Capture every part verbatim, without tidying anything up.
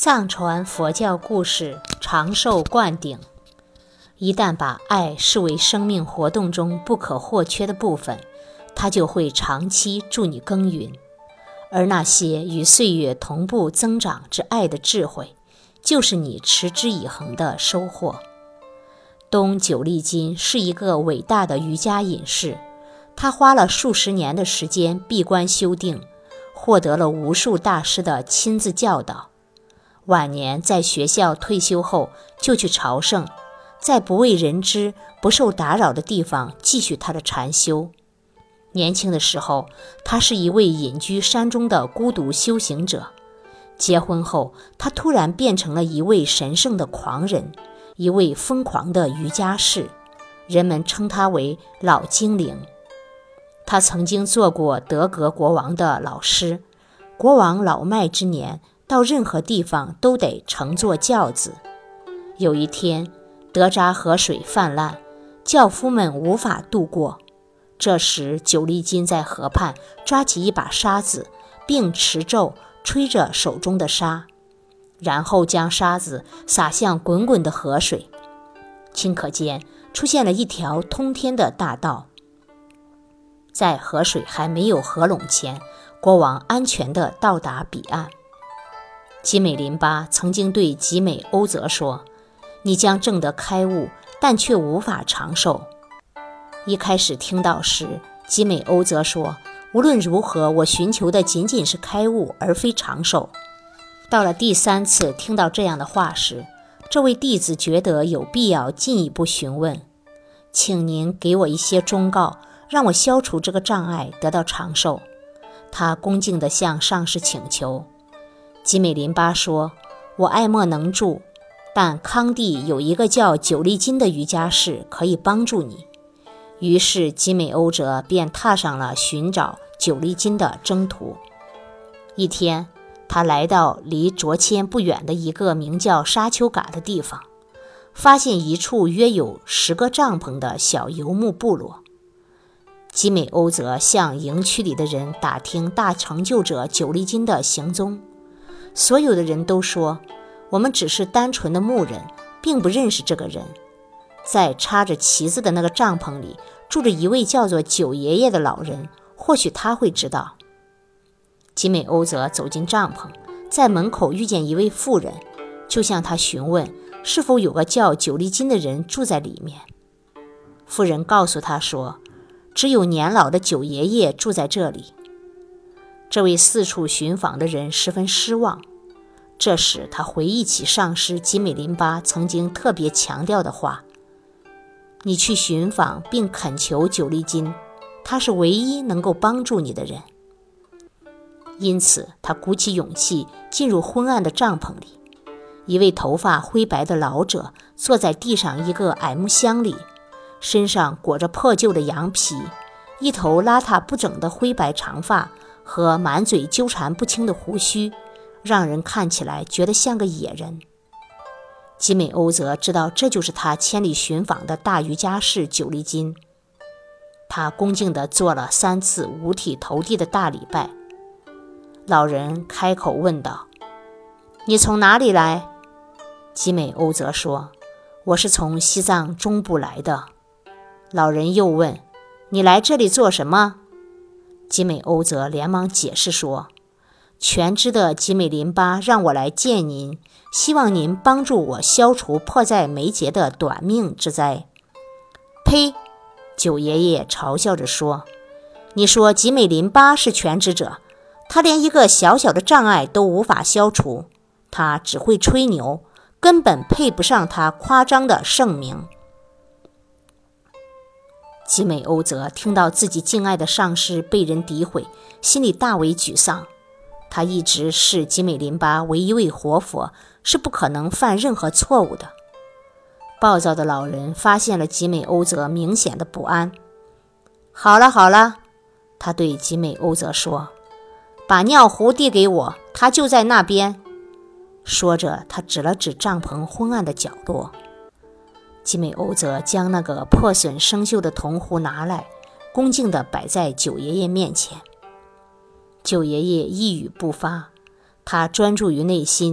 藏传佛教故事长寿灌顶，一旦把爱视为生命活动中不可或缺的部分，它就会长期助你耕耘。而那些与岁月同步增长之爱的智慧，就是你持之以恒的收获。东久利金是一个伟大的瑜伽隐士，他花了数十年的时间闭关修定，获得了无数大师的亲自教导。晚年在学校退休后，就去朝圣，在不为人知、不受打扰的地方继续他的禅修。年轻的时候，他是一位隐居山中的孤独修行者。结婚后，他突然变成了一位神圣的狂人，一位疯狂的瑜伽士，人们称他为老精灵。他曾经做过德国国王的老师，国王老迈之年，到任何地方都得乘坐轿子。有一天，德扎河水泛滥，轿夫们无法渡过。这时，久利金在河畔抓起一把沙子，并持咒吹着手中的沙，然后将沙子洒向滚滚的河水。顷刻间，出现了一条通天的大道。在河水还没有合拢前，国王安全地到达彼岸。吉美林巴曾经对吉美欧泽说：“你将证得开悟，但却无法长寿。”一开始听到时，吉美欧泽说：“无论如何，我寻求的仅仅是开悟，而非长寿。”到了第三次听到这样的话时，这位弟子觉得有必要进一步询问：“请您给我一些忠告，让我消除这个障碍，得到长寿。”他恭敬地向上师请求。吉美林巴说：“我爱莫能助，但康帝有一个叫久利金的瑜伽士可以帮助你。”于是吉美欧泽便踏上了寻找久利金的征途。一天，他来到离卓谦不远的一个名叫沙丘嘎的地方，发现一处约有十个帐篷的小游牧部落。吉美欧泽向营区里的人打听大成就者久利金的行踪，所有的人都说：“我们只是单纯的牧人，并不认识这个人。”在插着旗子的那个帐篷里住着一位叫做九爷爷的老人，或许他会知道。吉美欧泽走进帐篷，在门口遇见一位妇人，就向他询问是否有个叫久利金的人住在里面。妇人告诉他说：“只有年老的九爷爷住在这里。”这位四处寻访的人十分失望。这时他回忆起上师吉美林巴曾经特别强调的话：“你去寻访并恳求久利金，他是唯一能够帮助你的人。”因此他鼓起勇气进入昏暗的帐篷里。一位头发灰白的老者坐在地上一个矮木箱里，身上裹着破旧的羊皮，一头邋遢不整的灰白长发和满嘴纠缠不清的胡须，让人看起来觉得像个野人。吉美欧泽知道这就是他千里寻访的大瑜伽士久利金。他恭敬地做了三次五体投地的大礼拜。老人开口问道：“你从哪里来？”吉美欧泽说：“我是从西藏中部来的。”老人又问：“你来这里做什么？”吉美欧泽连忙解释说：“全知的吉美林巴让我来见您，希望您帮助我消除迫在眉睫的短命之灾。”呸！九爷爷嘲笑着说：“你说吉美林巴是全知者，他连一个小小的障碍都无法消除，他只会吹牛，根本配不上他夸张的盛名。”吉美欧泽听到自己敬爱的上师被人诋毁，心里大为沮丧。他一直视吉美林巴为一位活佛，是不可能犯任何错误的。暴躁的老人发现了吉美欧泽明显的不安。“好了好了，”他对吉美欧泽说，“把尿壶递给我，他就在那边。”说着，他指了指帐篷昏暗的角落。吉美欧泽将那个破损生锈的铜壶拿来，恭敬地摆在九爷爷面前。九爷爷一语不发，他专注于内心，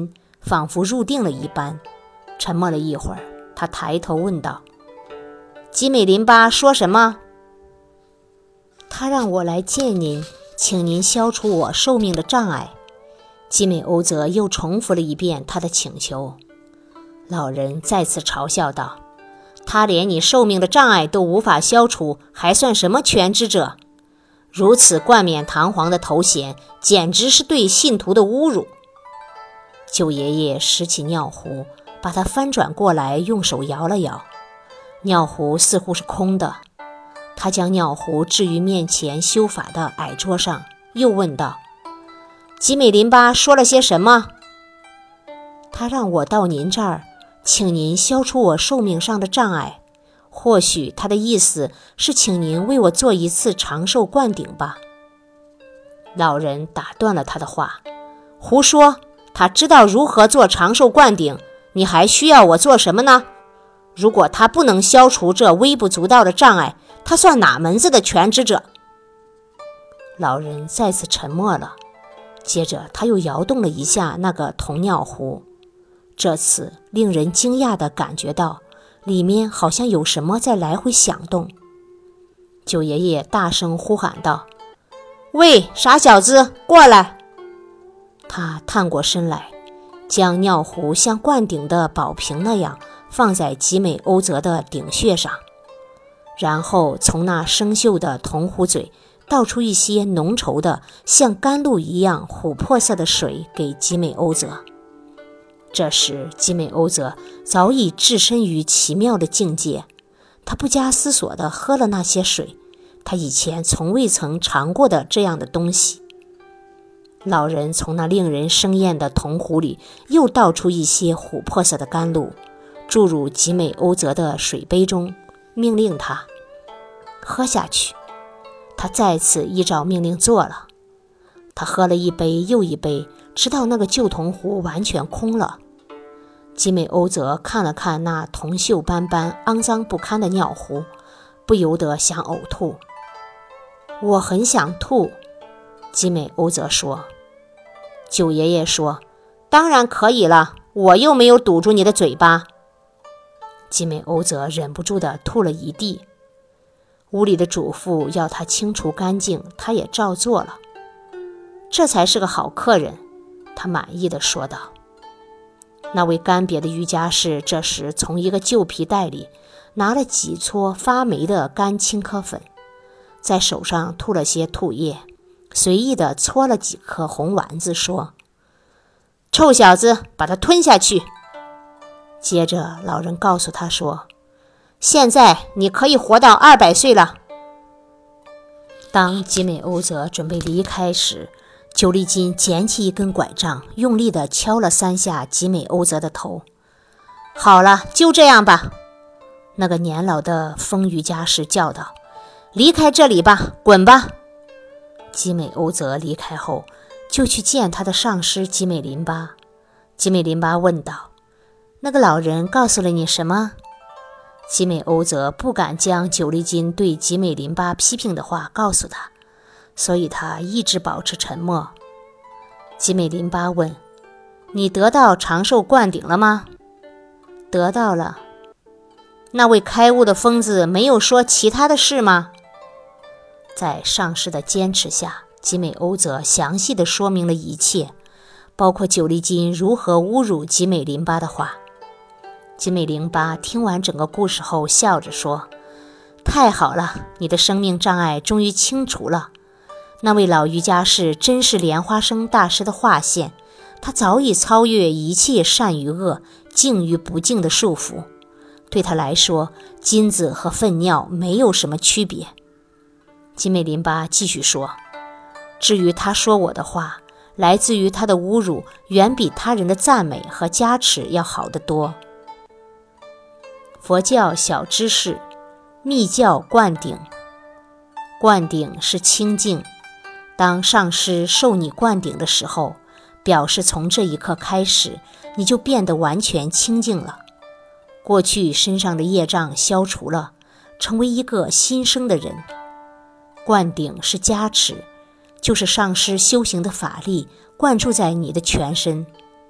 仿佛入定了一般。沉默了一会儿，他抬头问道：吉美林巴说什么？他让我来见您，请您消除我寿命的障碍。吉美欧泽又重复了一遍他的请求。老人再次嘲笑道：他连你寿命的障碍都无法消除，还算什么全知者？如此冠冕堂皇的头衔，简直是对信徒的侮辱。九爷爷拾起尿壶，把它翻转过来，用手摇了摇，尿壶似乎是空的。他将尿壶置于面前修法的矮桌上，又问道：吉美林巴说了些什么？他让我到您这儿，请您消除我寿命上的障碍。或许他的意思是请您为我做一次长寿灌顶吧。老人打断了他的话：胡说，他知道如何做长寿灌顶，你还需要我做什么呢？如果他不能消除这微不足道的障碍，他算哪门子的全知者？老人再次沉默了，接着他又摇动了一下那个铜尿壶，这次令人惊讶地感觉到里面好像有什么在来回响动。九爷爷大声呼喊道：喂，傻小子，过来！他探过身来，将尿壶像灌顶的宝瓶那样放在吉美欧泽的顶穴上，然后从那生锈的铜壶嘴倒出一些浓稠的像甘露一样琥珀色的水给吉美欧泽。这时吉美欧泽早已置身于奇妙的境界，他不加思索地喝了那些水，他以前从未曾尝过的这样的东西。老人从那令人生厌的铜壶里又倒出一些琥珀色的甘露，注入吉美欧泽的水杯中，命令他喝下去。他再次依照命令做了。他喝了一杯又一杯，直到那个旧铜壶完全空了。吉美欧泽看了看那铜锈斑斑、肮脏不堪的尿壶，不由得想呕吐。我很想吐，吉美欧泽说。九爷爷说：当然可以了，我又没有堵住你的嘴巴。吉美欧泽忍不住地吐了一地。屋里的主妇要他清除干净，他也照做了。这才是个好客人，他满意地说道。那位干瘪的瑜伽士这时从一个旧皮袋里拿了几撮发霉的干青稞粉，在手上吐了些吐液，随意地搓了几颗红丸子，说：臭小子，把它吞下去。接着老人告诉他说：现在你可以活到二百岁了。当吉美欧泽准备离开时，久利金捡起一根拐杖，用力地敲了三下吉美欧泽的头。好了，就这样吧，那个年老的风瑜伽士叫道。离开这里吧，滚吧。吉美欧泽离开后，就去见他的上师吉美林巴。吉美林巴问道：那个老人告诉了你什么？吉美欧泽不敢将久利金对吉美林巴批评的话告诉他，所以他一直保持沉默。吉美林巴问：你得到长寿灌顶了吗？得到了。那位开悟的疯子没有说其他的事吗？在上师的坚持下，吉美欧泽详细地说明了一切，包括久利金如何侮辱吉美林巴的话。吉美林巴听完整个故事后笑着说：太好了，你的生命障碍终于清除了。那位老瑜伽士真是莲花生大师的划线，他早已超越一切善与恶、净与不净的束缚。对他来说，金子和粪尿没有什么区别。吉美林巴继续说：至于他说我的话，来自于他的侮辱，远比他人的赞美和加持要好得多。佛教小知识：密教灌顶。灌顶是清净，当上师受你灌顶的时候，表示从这一刻开始，你就变得完全清净了。过去身上的业障消除了，成为一个新生的人。灌顶是加持，就是上师修行的法力灌注在你的全身。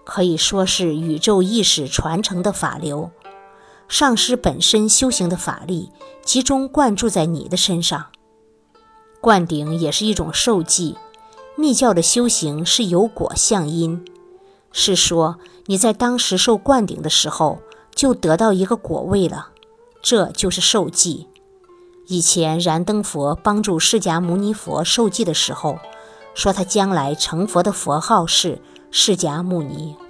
可以说是宇宙意识传承的法流。上师本身修行的法力集中灌注在你的身上。灌顶也是一种受记，密教的修行是有果相因，是说你在当时受灌顶的时候就得到一个果位了，这就是受记。以前燃灯佛帮助释迦牟尼佛受记的时候，说他将来成佛的佛号是释迦牟尼。